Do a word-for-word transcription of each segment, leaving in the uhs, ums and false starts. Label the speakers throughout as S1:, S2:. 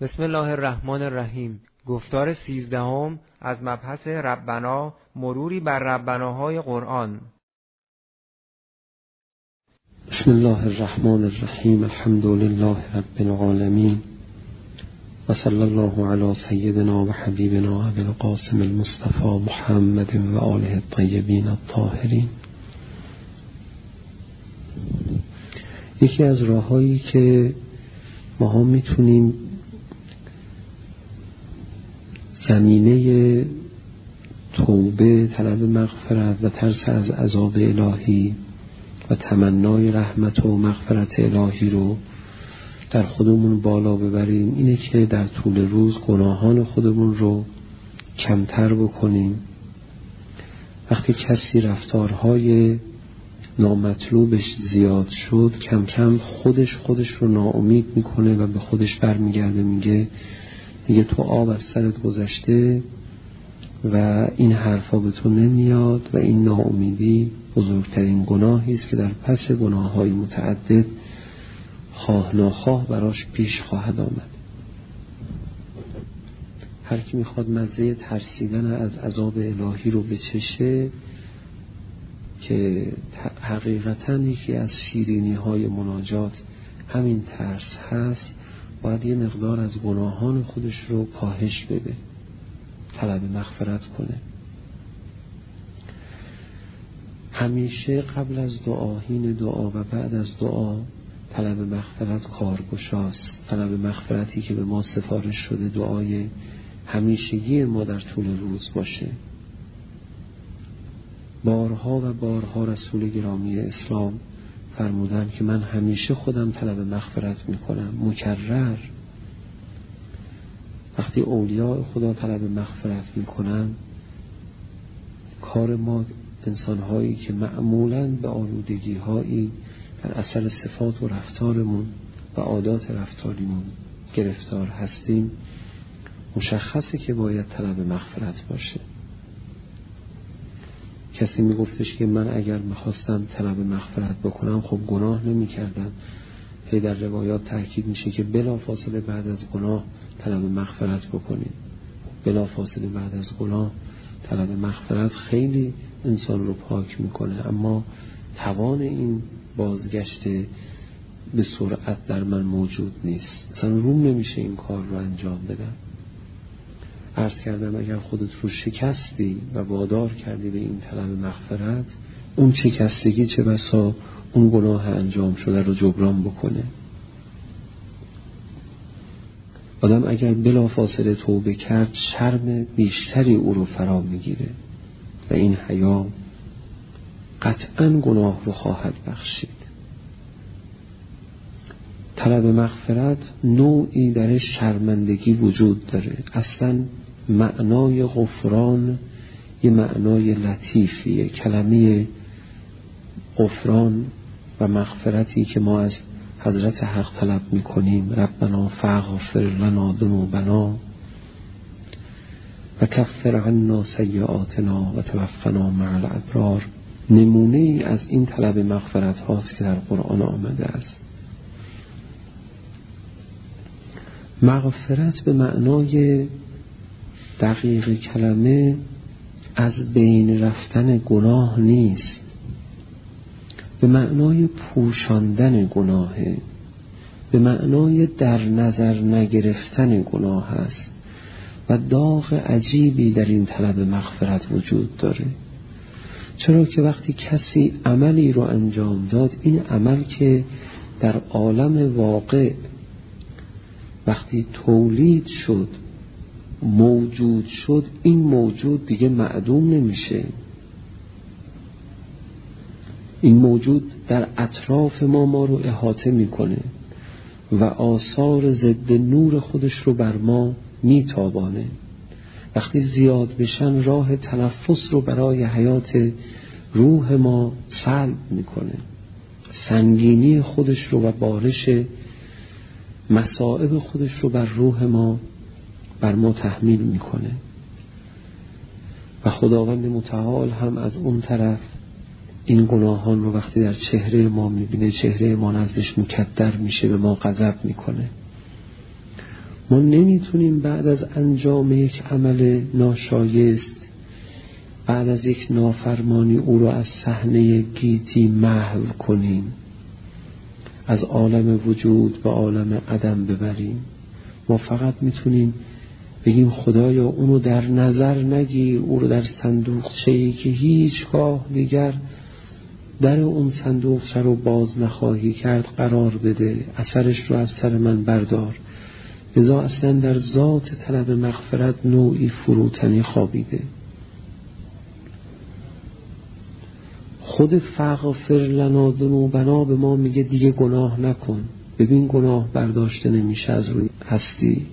S1: بسم الله الرحمن الرحیم. گفتار سیزدهم از مبحث ربنا، مروری بر ربناهای قرآن.
S2: بسم الله الرحمن الرحیم. الحمد لله رب العالمین و صلی الله علی سیدنا و حبیبنا ابی القاسم المصطفى محمد و آله الطیبین الطاهرین. یکی از راههایی که ما ها میتونیم زمینه توبه، طلب مغفرت و ترس از عذاب الهی و تمنای رحمت و مغفرت الهی رو در خودمون بالا ببریم اینه که در طول روز گناهان خودمون رو کمتر بکنیم. وقتی کسی رفتارهای نامطلوبش زیاد شد، کم کم خودش خودش رو ناامید میکنه و به خودش برمیگرده، میگه دیگه تو آب از سرت گذشته و این حرفا به تو نمیاد و این ناامیدی بزرگترین گناهی است که در پس گناههای متعدد خواه ناخواه براش پیش خواهد آمد. هر کی میخواد مزه ترسیدن از عذاب الهی رو بچشه، که حقیقتاً یکی از شیرینی های مناجات همین ترس هست، باید یه مقدار از گناهان خودش رو کاهش بده، طلب مغفرت کنه. همیشه قبل از دعا، حین دعا و بعد از دعا طلب مغفرت کارگشاست. طلب مغفرتی که به ما سفارش شده دعای همیشگی ما در طول روز باشه. بارها و بارها رسول گرامی اسلام فرمودن که من همیشه خودم طلب مغفرت میکنم، مکرر. وقتی اولیاء خدا طلب مغفرت میکنن، کار ما انسانهایی که معمولاً به آلودگی هایی در اثر صفات و رفتارمون و عادات رفتاریمون گرفتار هستیم، مشخصه که باید طلب مغفرت باشه. کسی میگفتش که من اگر میخواستم طلب مغفرت بکنم خب گناه نمی کردم. هی در روایات تأکید میشه که بلا فاصله بعد از گناه طلب مغفرت بکنید. بلا فاصله بعد از گناه طلب مغفرت خیلی انسان رو پاک میکنه، اما توان این بازگشت به سرعت در من موجود نیست. اصلا روم نمیشه این کار رو انجام بدم. عرض کردم اگر خودت رو شکستی و وادار کردی به این طلب مغفرت، اون شکستگی چه بسا اون گناه انجام شده رو جبران بکنه. آدم اگر بلا فاصله توبه کرد، شرم بیشتری او رو فرا میگیره و این حیا قطعاً گناه رو خواهد بخشید. طلب مغفرت نوعی در شرمندگی وجود داره. اصلاً معنای غفران یه معنای لطیفیه. کلمه غفران و مغفرتی که ما از حضرت حق طلب میکنیم، ربنا فاغفر لنا ذنوبنا و کفر عنا سیئاتنا و توفنا مع الابرار، نمونه ای از این طلب مغفرت هاست که در قرآن آمده است. مغفرت به معنای دقیق کلمه از بین رفتن گناه نیست، به معنای پوشاندن گناهه، به معنای در نظر نگرفتن گناه است و داغ عجیبی در این طلب مغفرت وجود داره. چرا که وقتی کسی عملی رو انجام داد، این عمل که در عالم واقع وقتی تولید شد، موجود شد، این موجود دیگه معدوم نمیشه. این موجود در اطراف ما ما رو احاطه میکنه و آثار ضد نور خودش رو بر ما میتابانه. وقتی زیاد بشن راه تنفس رو برای حیات روح ما سلب میکنه. سنگینی خودش رو و بارش مصائب خودش رو بر روح ما بر ما تحمیل میکنه. و خداوند متعال هم از اون طرف این گناهان رو وقتی در چهره ما میبینه، چهره ما نزدش مکدر میشه، به ما غضب میکنه. ما نمیتونیم بعد از انجام یک عمل ناشایست، بعد از یک نافرمانی او رو از صحنه گیتی محو کنیم، از عالم وجود به عالم عدم ببریم. ما فقط میتونیم بگیم خدایا اونو در نظر نگیر، او رو در صندوقچه‌ای که هیچگاه دیگر در اون صندوقچه رو باز نخواهی کرد قرار بده، اثرش رو از سر من بردار. لذا اصلا در ذات طلب مغفرت نوعی فروتنی خوابیده. خود فاغفر لنا ذنوبنا به ما میگه دیگه گناه نکن. ببین گناه برداشته نمیشه از روی هستی.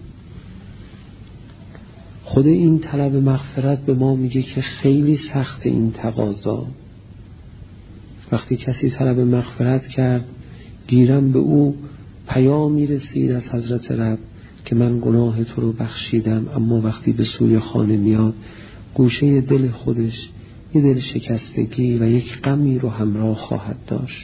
S2: خود این طلب مغفرت به ما میگه که خیلی سخت این تقاضا. وقتی کسی طلب مغفرت کرد، گیرم به او پیامی رسید از حضرت رب که من گناه تو رو بخشیدم، اما وقتی به سوی خانه میاد گوشه دل خودش یه دل شکستگی و یک غمی رو همراه خواهد داشت.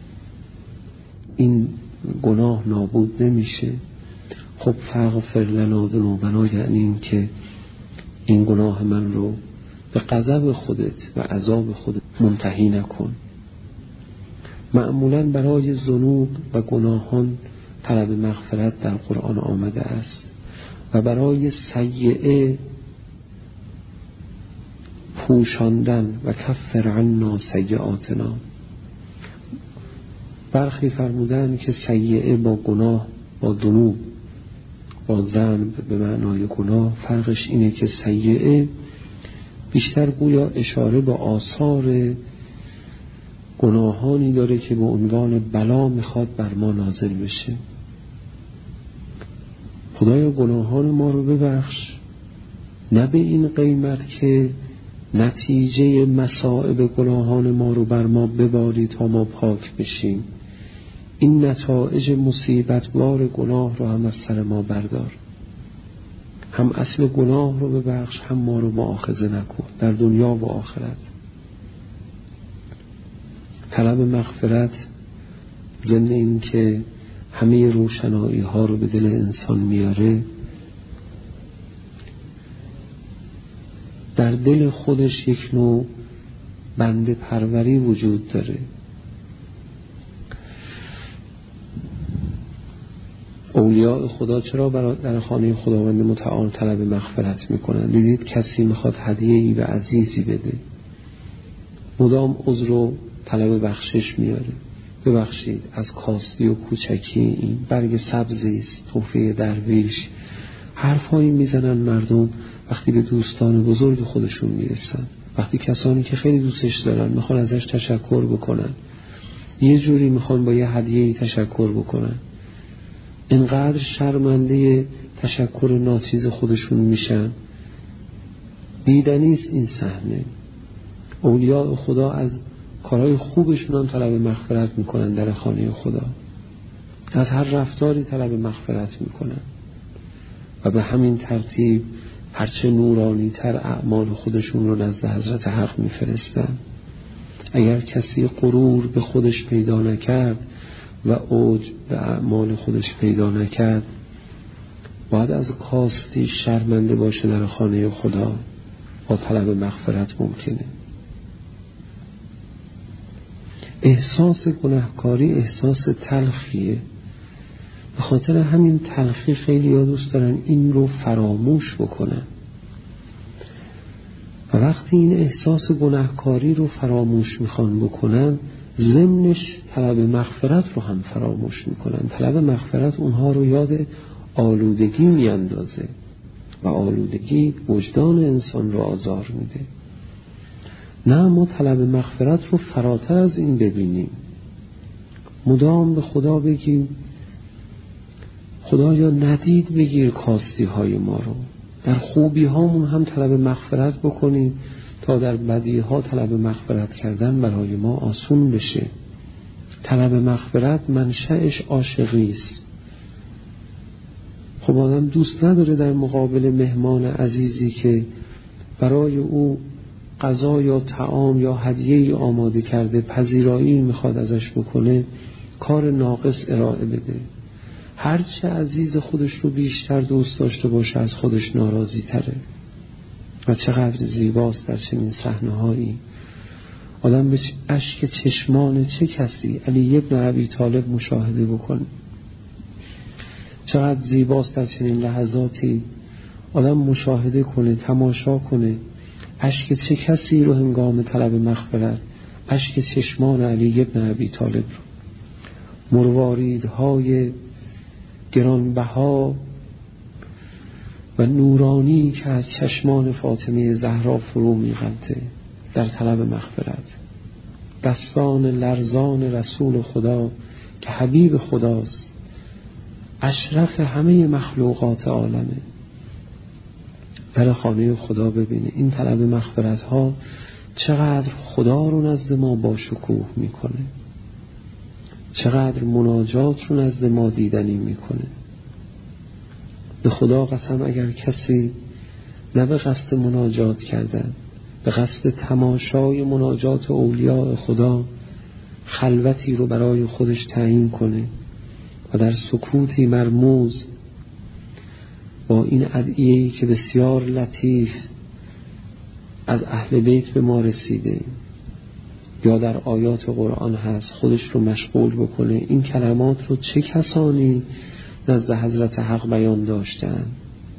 S2: این گناه نابود نمیشه. خب فاغفر لنا ذنوبنا یعنی این که این گناه من رو به غضب خودت و عذاب خودت منتهی نکن. معمولاً برای ذنوب و گناهان طلب مغفرت در قرآن آمده است و برای سیئه پوشاندن و کفر عنا سیئاتنا. برخی فرمودن که سیئه با گناه، با ذنوب، با ذنب به معنای گناه، فرقش اینه که سیئه بیشتر گویا اشاره به آثار گناهانی داره که به عنوان بلا میخواد بر ما نازل بشه. خدایا گناهان ما رو ببخش، نه به این قیمت که نتیجه مصائب گناهان ما رو بر ما بباری تا ما پاک بشیم. این نتایج مصیبتبار گناه رو هم از سر ما بردار. هم اصل گناه رو ببخش، هم ما رو مؤاخذه نکن در دنیا و آخرت. طلب مغفرت ضمن این که همه روشنایی ها رو به دل انسان میاره، در دل خودش یک نوع بنده پروری وجود داره. اولیاء خدا چرا برای در خانه خداوند متعال طلب مغفرت میکنن؟ دیدید کسی میخواد هدیه‌ای به عزیزی بده، مدام عذر و طلب بخشش میاره. ببخشید از کاستی و کوچکی این برگ سبزی است، تحفه درویش. حرفایی میزنن مردم وقتی به دوستان بزرگ خودشون میرسن، وقتی کسانی که خیلی دوستش دارن میخوان ازش تشکر بکنن، یه جوری میخوان با یه هدیه‌ای تشکر بکنن، اینقدر شرمنده تشکر ناچیز خودشون میشن. دیدنیست این صحنه. اولیاء خدا از کارهای خوبشون هم طلب مغفرت میکنن در خانه خدا، از هر رفتاری طلب مغفرت میکنن و به همین ترتیب هرچه نورانی تر اعمال خودشون رو نزد حضرت حق میفرستن. اگر کسی غرور به خودش پیدا نکرد و اوج به اعمال خودش پیدا نکرد، باید از کاستی شرمنده باشه در خانه خدا. با طلب مغفرت ممکنه. احساس گناهکاری احساس تلخیه. به خاطر همین تلخی خیلی ها دوست دارن این رو فراموش بکنن و وقتی این احساس گناهکاری رو فراموش میخوان بکنن، ضمنش طلب مغفرت رو هم فراموش میکنن. طلب مغفرت اونها رو یاد آلودگی میاندازه و آلودگی وجدان انسان رو آزار میده. نه، ما طلب مغفرت رو فراتر از این ببینیم. مدام به خدا بگیم خدایا ندید بگیر کاستی های ما رو. در خوبی هامون هم طلب مغفرت بکنیم تا در بدی ها طلب مغفرت کردن برای ما آسون بشه. طلب مغفرت منشأش عاشقی است. خب آدم دوست نداره در مقابل مهمان عزیزی که برای او غذا یا طعام یا هدیه‌ای آماده کرده، پذیرایی میخواد ازش بکنه، کار ناقص ارائه بده. هرچه عزیز خودش رو بیشتر دوست داشته باشه از خودش ناراضی تره. و چقدر زیباست در چنین صحنه‌هایی آدم به اشک چشمان چه کسی علی ابن ابی طالب مشاهده بکنه. چقدر زیباست در چنین لحظاتی آدم مشاهده کنه، تماشا کنه اشک چه کسی رو هنگام طلب مغفرت، اشک چشمان علی ابن ابی طالب رو. مرواریدهای گرانبها و نورانی که از چشمان فاطمه زهرا فرو می‌غلطه در طلب مغفرت. دستان لرزان رسول خدا که حبیب خداست، اشرف همه مخلوقات عالمه، در خانه خدا ببینه این طلب مغفرت ها چقدر خدا رو نزد ما با شکوه میکنه، چقدر مناجات رو نزد ما دیدنی میکنه. به خدا قسم اگر کسی نه به قصد مناجات کردن، به قصد تماشای مناجات اولیاء خدا خلوتی رو برای خودش تعیین کنه و در سکوتی مرموز با این ادعیه‌ای که بسیار لطیف از اهل بیت به ما رسیده یا در آیات قرآن هست خودش رو مشغول بکنه این کلمات رو چه کسانی نزد حضرت حق بیان داشتن،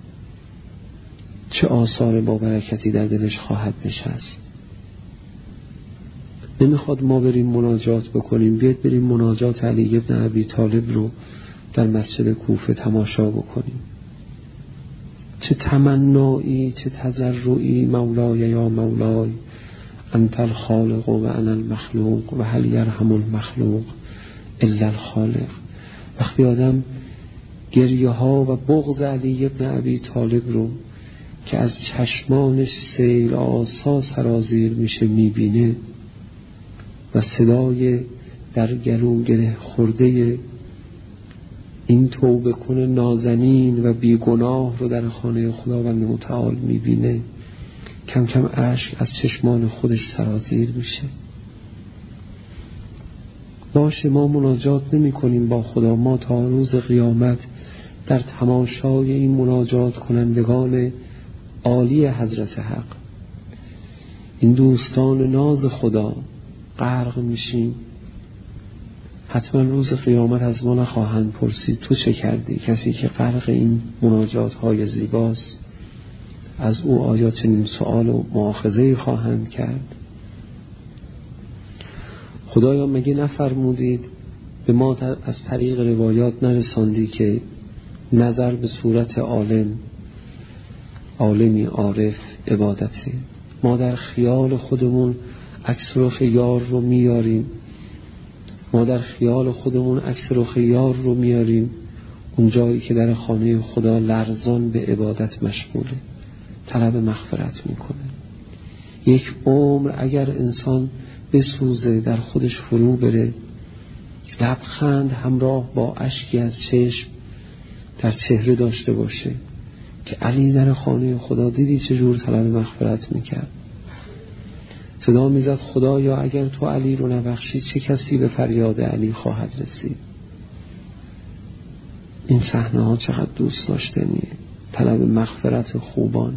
S2: چه آثار با برکتی در دلش خواهد نشست. نمیخواد ما بریم مناجات بکنیم، بیاد بریم مناجات علی ابن ابی طالب رو در مسجد کوفه تماشا بکنیم. چه تمنایی، چه تضرعی، مولای یا مولای انت الخالق و انا المخلوق و هل یرحم المخلوق الا الخالق. وقتی آدم گریه ها و بغض علی ابن ابی طالب رو که از چشمانش سیل آسا سرازیر میشه میبینه و صدای در گلو گره خورده این توبه کنه نازنین و بیگناه رو در خانه خداوند متعال میبینه، کم کم اشک از چشمان خودش سرازیر میشه. باشه ما مناجات نمی کنیم با خدا، ما تا روز قیامت در تماشای این مناجات کنندگان عالی حضرت حق، این دوستان ناز خدا غرق میشیم. حتما روز قیامت از ما نخواهند پرسید تو چه کردی. کسی که غرق این مناجات های زیباست از او آیا چنین سؤال و مؤاخذه‌ای خواهند کرد؟ خدایا مگه نفرمودید به ما از طریق روایات نرساندی که نظر به صورت عالم، عالمی عارف عبادته؟ ما در خیال خودمون عکس رخ یار رو میاریم، ما در خیال خودمون عکس رخ یار رو میاریم اون جایی که در خانه خدا لرزان به عبادت مشغوله، طلب مغفرت میکنه. یک عمر اگر انسان بسوزه، در خودش فرو بره، لبخند همراه با اشکی از چشم در چهره داشته باشه که علی در خانه خدا دیدی چجور طلب مغفرت میکرد، صدا میزد خدایا اگر تو علی رو نبخشی چه کسی به فریاد علی خواهد رسید. این صحنه ها چقدر دوست داشتنیه، طلب مغفرت خوبان.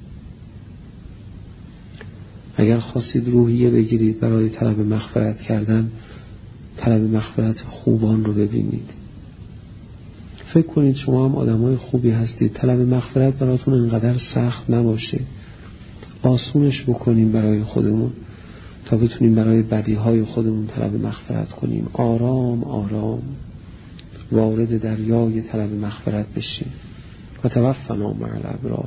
S2: اگر خواستید روحیه بگیرید برای طلب مغفرت کردن، طلب مغفرت خوبان رو ببینید. فکر کنید شما هم آدمای خوبی هستید، طلب مغفرت براتون انقدر سخت نباشه، آسونش بکنیم برای خودمون تا بتونیم برای بدیهای خودمون طلب مغفرت کنیم. آرام آرام وارد دریای طلب مغفرت بشیم. و توفنا مع الابرار.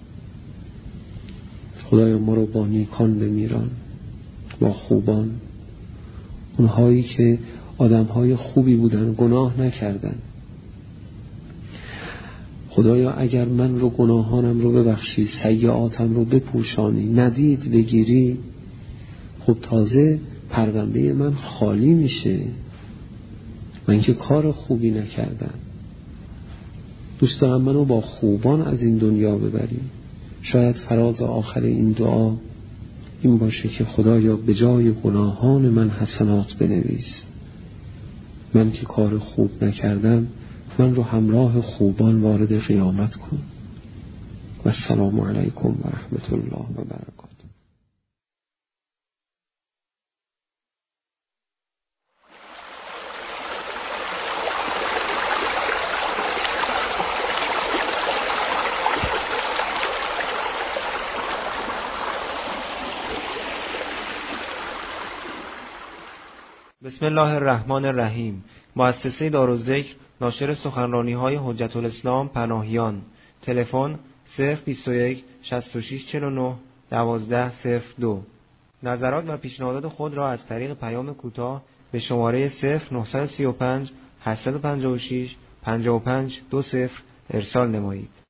S2: خدایا ما رو با نیکان بمیران، با خوبان، اونهایی که آدمهای خوبی بودن، گناه نکردن. خدایا اگر من رو گناهانم رو ببخشی، سیئاتم رو بپوشانی، ندید بگیری، خب تازه پرونده من خالی میشه، من که کار خوبی نکردم. دوست دارم منو با خوبان از این دنیا ببری. شاید فراز آخر این دعا این باشه که خدایا به جای گناهان من حسنات بنویس، من که کار خوب نکردم من رو همراه خوبان وارد قیامت کن. و السلام علیکم و رحمت الله و برکاته.
S1: بسم الله الرحمن الرحیم. مؤسسه دارالذکر ناشر سخنرانی‌های حجت الاسلام پناهیان. تلفن صفر بیست و یک شصت و شش چهل و نه دوازده صفر دو. نظرات و پیشنهادات خود را از طریق پیام کوتاه به شماره صفر نه سه پنج هشت پنج شش پنج پنج دو صفر ارسال نمایید.